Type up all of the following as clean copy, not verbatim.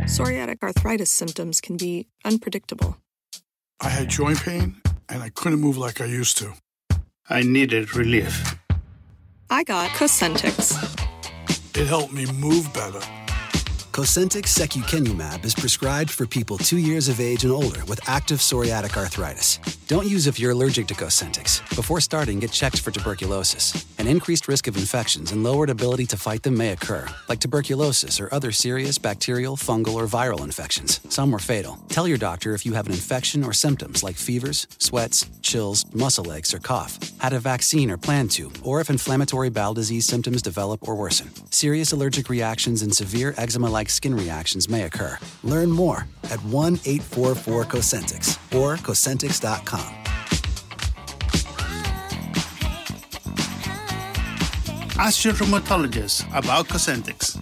Psoriatic arthritis symptoms can be unpredictable. I had joint pain, and I couldn't move like I used to. I needed relief. I got Cosentyx. It helped me move better. Cosentyx secukinumab is prescribed for people 2 years of age and older with active psoriatic arthritis. Don't use if you're allergic to Cosentyx. Before starting, get checked for tuberculosis. An increased risk of infections and lowered ability to fight them may occur, like tuberculosis or other serious bacterial, fungal, or viral infections. Some were fatal. Tell your doctor if you have an infection or symptoms like fevers, sweats, chills, muscle aches, or cough, had a vaccine or plan to, or if inflammatory bowel disease symptoms develop or worsen. Serious allergic reactions and severe eczema-like skin reactions may occur. Learn more at 1-844-COSENTYX or Cosentyx.com. Ask your rheumatologist about Cosentyx.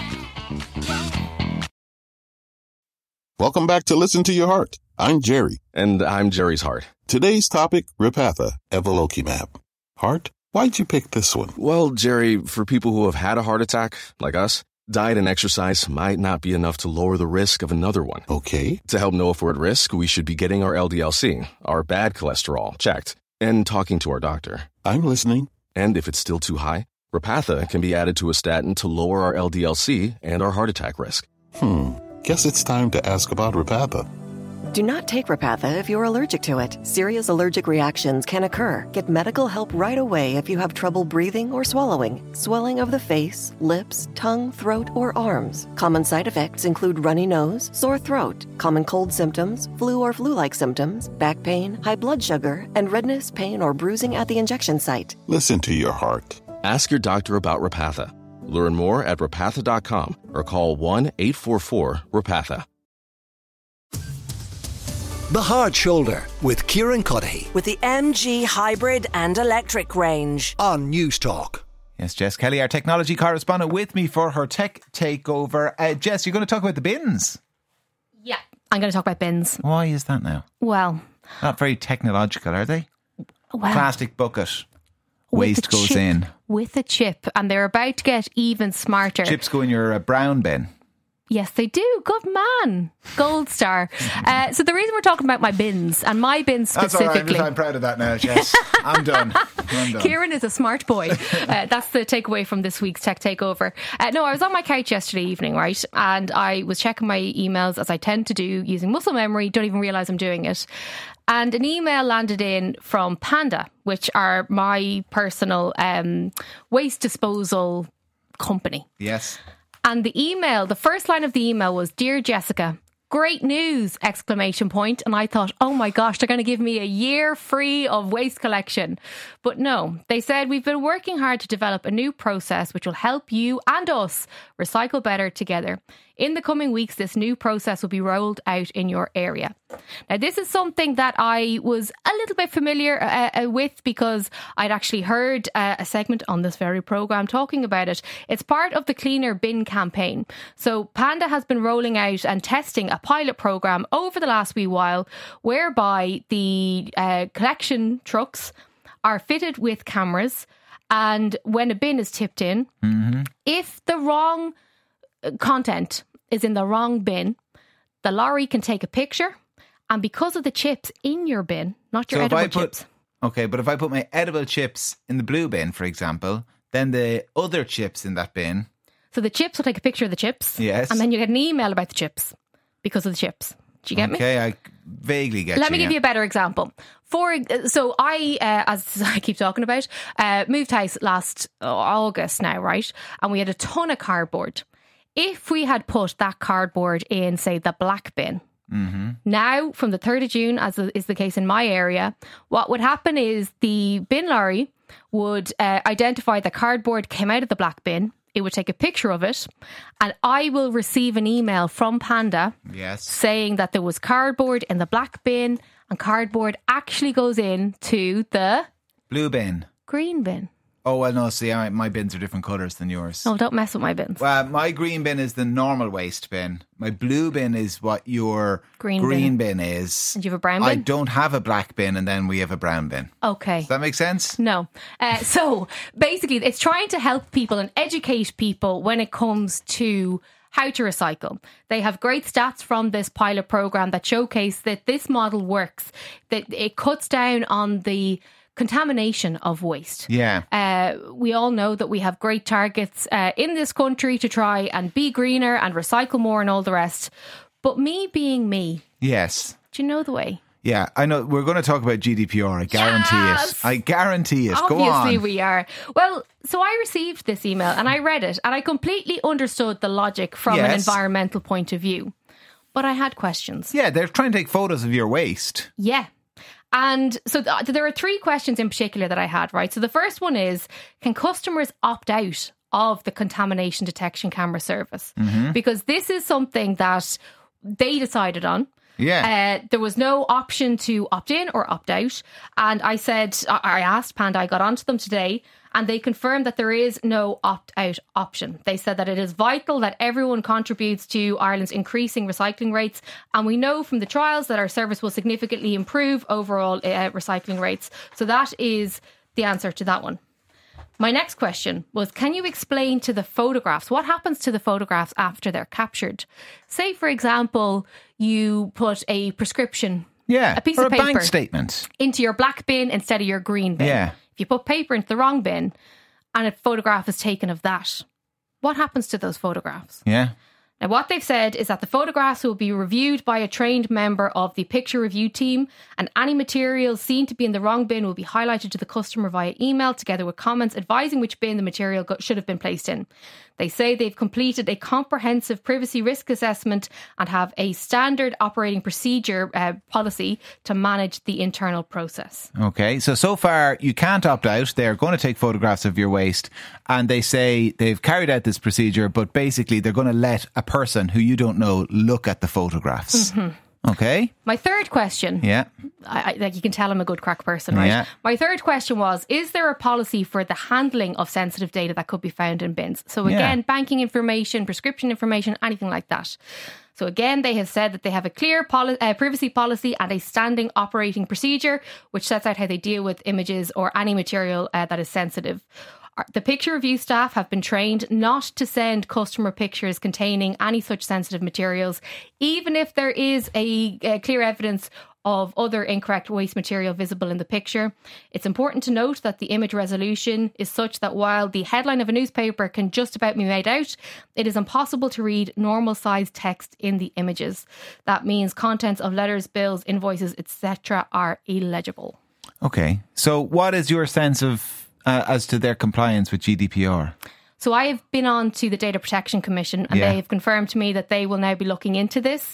Welcome back to Listen to Your Heart. I'm Jerry. And I'm Jerry's heart. Today's topic, Repatha, evolocumab. Heart? Why'd you pick this one? Well, Jerry, for people who have had a heart attack, like us, diet and exercise might not be enough to lower the risk of another one. Okay. To help know if we're at risk, we should be getting our LDL-C, our bad cholesterol, checked, and talking to our doctor. I'm listening. And if it's still too high, Repatha can be added to a statin to lower our LDL-C and our heart attack risk. Guess it's time to ask about Repatha. Do not take Repatha if you're allergic to it. Serious allergic reactions can occur. Get medical help right away if you have trouble breathing or swallowing, swelling of the face, lips, tongue, throat, or arms. Common side effects include runny nose, sore throat, common cold symptoms, flu or flu-like symptoms, back pain, high blood sugar, and redness, pain, or bruising at the injection site. Listen to your heart. Ask your doctor about Repatha. Learn more at Repatha.com or call 1-844-REPATHA. The Hard Shoulder with Kieran Cuddihy. With the MG hybrid and electric range. On News Talk. Yes, Jess Kelly, our technology correspondent, with me for her tech takeover. Jess, you're going to talk about the bins. Yeah, I'm going to talk about bins. Why is that now? Well, not very technological, are they? Well, plastic bucket. Waste goes in. With a chip, and they're about to get even smarter. Chips go in your brown bin. Yes, they do. Good man. Gold star. So the reason we're talking about my bins, and my bins specifically... That's all right. I'm proud of that now, Jess. I'm done. Kieran is a smart boy. That's the takeaway from this week's Tech Takeover. No, I was on my couch yesterday evening, right? And I was checking my emails, as I tend to do, using muscle memory. Don't even realise I'm doing it. And an email landed in from Panda, which are my personal waste disposal company. Yes. And the email, the first line of the email was, "Dear Jessica, great news!" exclamation point. And I thought, oh my gosh, they're going to give me a year free of waste collection. But no, they said, "We've been working hard to develop a new process which will help you and us recycle better together. In the coming weeks, this new process will be rolled out in your area." Now, this is something that I was a little bit familiar with because I'd actually heard a segment on this very programme talking about it. It's part of the Cleaner Bin campaign. So Panda has been rolling out and testing a pilot programme over the last wee while whereby the collection trucks are fitted with cameras, and when a bin is tipped in, if the wrong content is in the wrong bin, the lorry can take a picture, and because of the chips in your bin, not your edible chips. Okay, but if I put my edible chips in the blue bin, for example, then the other chips in that bin... So the chips will take a picture of the chips. Yes. And then you get an email about the chips because of the chips. Do you get me? Okay, I vaguely get Let me give you a better example. So I, as I keep talking about, moved house last August now, right? And we had a ton of cardboard. If we had put that cardboard in, say, the black bin, now from the 3rd of June, as is the case in my area, what would happen is the bin lorry would identify the cardboard came out of the black bin. It would take a picture of it, and I will receive an email from Panda saying that there was cardboard in the black bin, and cardboard actually goes into the blue bin, green bin. Oh, well, no, see, my bins are different colours than yours. Oh, don't mess with my bins. Well, my green bin is the normal waste bin. My blue bin is what your green bin is. And you have a brown bin? I don't have a black bin, and then we have a brown bin. Okay. Does that make sense? No. So, basically, it's trying to help people and educate people when it comes to how to recycle. They have great stats from this pilot program that showcase that this model works, that it cuts down on the contamination of waste. Yeah. We all know that we have great targets in this country to try and be greener and recycle more and all the rest. But me being me. Yes. Do you know the way? Yeah, I know. We're going to talk about GDPR. I guarantee it. I guarantee it. Go on. Obviously we are. Well, so I received this email and I read it and I completely understood the logic from an environmental point of view. But I had questions. Yeah, they're trying to take photos of your waste. Yeah. And so there are 3 questions in particular that I had, right? So the first one is, can customers opt out of the contamination detection camera service? Mm-hmm. Because this is something that they decided on. Yeah. There was no option to opt in or opt out. And I asked Panda, I got onto them today, and they confirmed that there is no opt-out option. They said that it is vital that everyone contributes to Ireland's increasing recycling rates. And we know from the trials that our service will significantly improve overall recycling rates. So that is the answer to that one. My next question was, can you explain to the photographs, what happens to the photographs after they're captured? Say, for example, you put a prescription, a piece of paper, bank statement, into your black bin instead of your green bin. Yeah. If you put paper into the wrong bin and a photograph is taken of that, what happens to those photographs? Yeah. Now, what they've said is that the photographs will be reviewed by a trained member of the picture review team, and any materials seen to be in the wrong bin will be highlighted to the customer via email, together with comments advising which bin the material should have been placed in. They say they've completed a comprehensive privacy risk assessment and have a standard operating procedure policy to manage the internal process. Okay, so far you can't opt out. They're going to take photographs of your waste, and they say they've carried out this procedure, but basically they're going to let a person who you don't know look at the photographs. Mm-hmm. Okay. My third question. Yeah. Like you can tell I'm a good crack person, right? Yeah. My third question was, is there a policy for the handling of sensitive data that could be found in bins? So again, banking information, prescription information, anything like that. So again, they have said that they have a clear privacy policy and a standing operating procedure, which sets out how they deal with images or any material that is sensitive. The picture review staff have been trained not to send customer pictures containing any such sensitive materials, even if there is a clear evidence of other incorrect waste material visible in the picture. It's important to note that the image resolution is such that while the headline of a newspaper can just about be made out, it is impossible to read normal sized text in the images. That means contents of letters, bills, invoices, etc. are illegible. Okay. So what is your sense of as to their compliance with GDPR? So I have been on to the Data Protection Commission, and they have confirmed to me that they will now be looking into this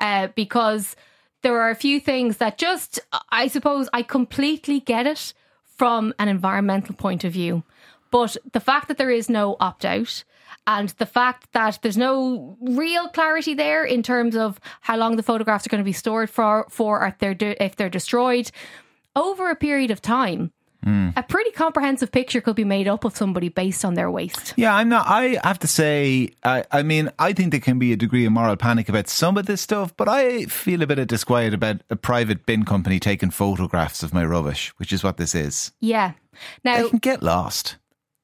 because there are a few things that just, I suppose, I completely get it from an environmental point of view. But the fact that there is no opt-out and the fact that there's no real clarity there in terms of how long the photographs are going to be stored for or if they're destroyed over a period of time, a pretty comprehensive picture could be made up of somebody based on their waste. Yeah, I have to say, I mean, I think there can be a degree of moral panic about some of this stuff, but I feel a bit of disquiet about a private bin company taking photographs of my rubbish, which is what this is. Yeah. Now, they can get lost.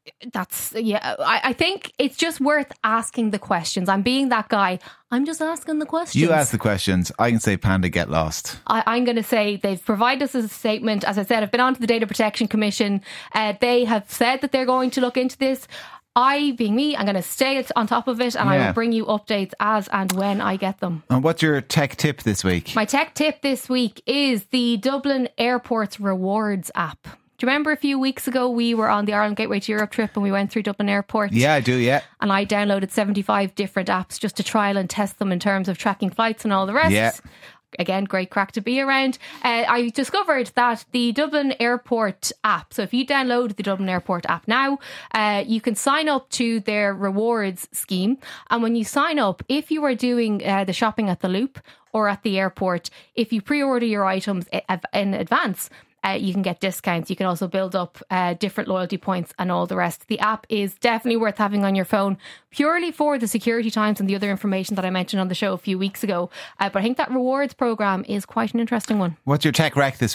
I think it's just worth asking the questions. I'm being that guy. I'm just asking the questions. You ask the questions. I can say, Panda, get lost. I'm going to say they've provided us a statement. As I said, I've been on to the Data Protection Commission. They have said that they're going to look into this. I, being me, I'm going to stay on top of it, and I will bring you updates as and when I get them. And what's your tech tip this week? My tech tip this week is the Dublin Airport's Rewards app. Do you remember a few weeks ago we were on the Ireland Gateway to Europe trip and we went through Dublin Airport? Yeah, I do, yeah. And I downloaded 75 different apps just to trial and test them in terms of tracking flights and all the rest. Yeah. Again, great crack to be around. I discovered that the Dublin Airport app, so if you download the Dublin Airport app now, you can sign up to their rewards scheme. And when you sign up, if you are doing the shopping at the Loop or at the airport, if you pre-order your items in advance, you can get discounts. You can also build up different loyalty points and all the rest. The app is definitely worth having on your phone purely for the security times and the other information that I mentioned on the show a few weeks ago. But I think that rewards program is quite an interesting one. What's your tech wreck this week?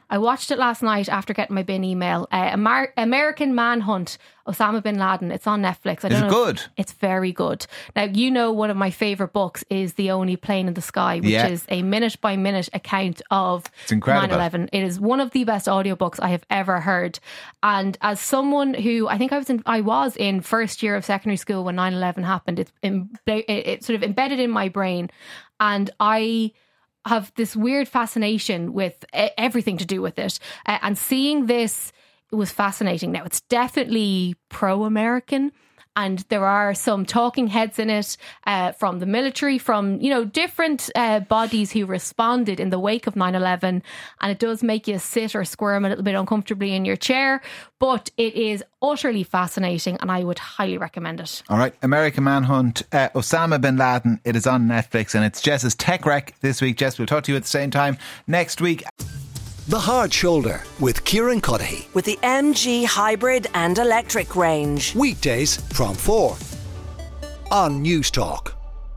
I watched it last night after getting my bin email. American Manhunt, Osama bin Laden. It's on Netflix. Is it good? It's very good. Now, you know, one of my favourite books is The Only Plane in the Sky, which is a minute-by-minute account of 9/11. It is one of the best audiobooks I have ever heard. And as someone who, I think I was in first year of secondary school when 9/11 happened, it's sort of embedded in my brain. And I have this weird fascination with everything to do with it. And seeing this was fascinating. Now, it's definitely pro-American, and there are some talking heads in it from the military, from, you know, different bodies who responded in the wake of 9/11. And it does make you sit or squirm a little bit uncomfortably in your chair, but it is utterly fascinating and I would highly recommend it. All right, American Manhunt, Osama bin Laden. It is on Netflix and it's Jess's Tech Rec this week. Jess, we'll talk to you at the same time next week. The Hard Shoulder with Kieran Cuddihy. With the MG hybrid and electric range. Weekdays from 4 on News Talk.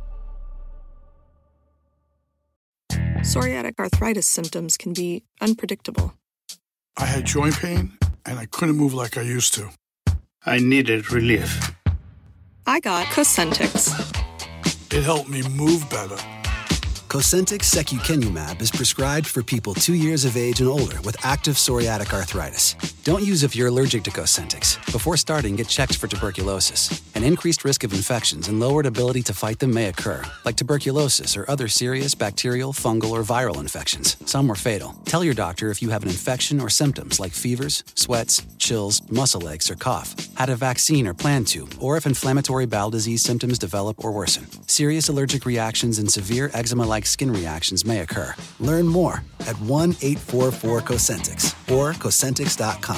Psoriatic arthritis symptoms can be unpredictable. I had joint pain, and I couldn't move like I used to. I needed relief. I got Cosentix. It helped me move better. Cosentix secukinumab is prescribed for people 2 years of age and older with active psoriatic arthritis. Don't use if you're allergic to Cosentix. Before starting, get checked for tuberculosis. An increased risk of infections and lowered ability to fight them may occur, like tuberculosis or other serious bacterial, fungal, or viral infections. Some were fatal. Tell your doctor if you have an infection or symptoms like fevers, sweats, chills, muscle aches, or cough, had a vaccine or plan to, or if inflammatory bowel disease symptoms develop or worsen. Serious allergic reactions and severe eczema-like skin reactions may occur. Learn more at 1-844-COSENTIX or Cosentix.com.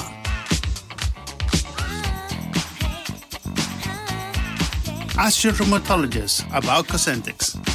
Ask your rheumatologist about Cosentix.